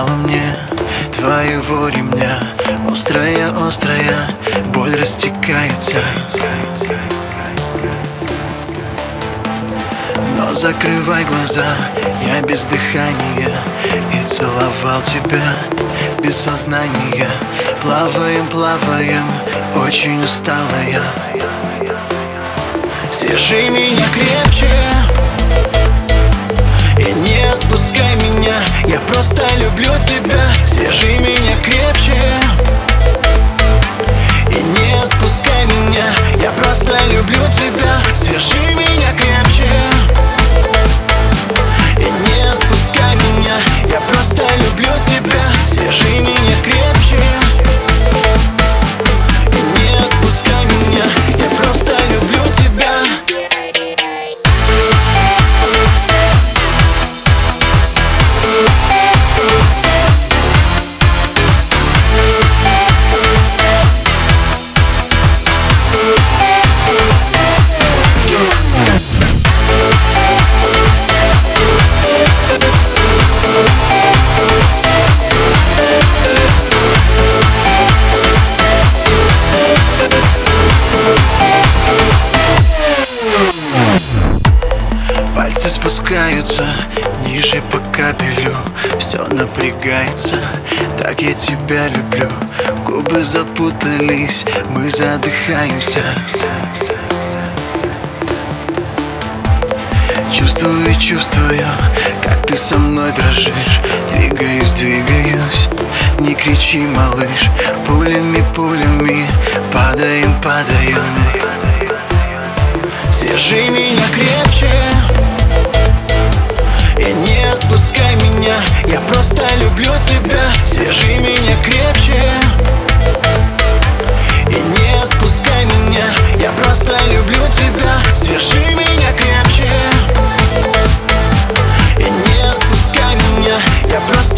мало мне твоего ремня. Острая, острая боль растекается, но закрывай глаза, я без дыхания и целовал тебя без сознания. Плаваем, плаваем, очень усталая. Свяжи меня крепче и не отпускай меня, я просто люблю тебя. Свяжи меня крепче и не отпускай меня, я просто люблю тебя. Свяжи меня крепче и не отпускай меня, я просто люблю тебя. Свяжи меня крепче и не отпускай меня, я просто люблю тебя. Пальцы спускаются ниже по кабелю, все напрягается, так я тебя люблю. Губы запутались, мы задыхаемся. Чувствую, чувствую, как ты со мной дрожишь. Двигаюсь, двигаюсь, не кричи, малыш. Пулями, пулями, падаем, падаем. Свяжи меня крепче и не отпускай меня, я просто люблю тебя. Свяжи меня крепче и не отпускай меня, я просто люблю тебя. Свяжи меня крепче и не отпускай меня, я просто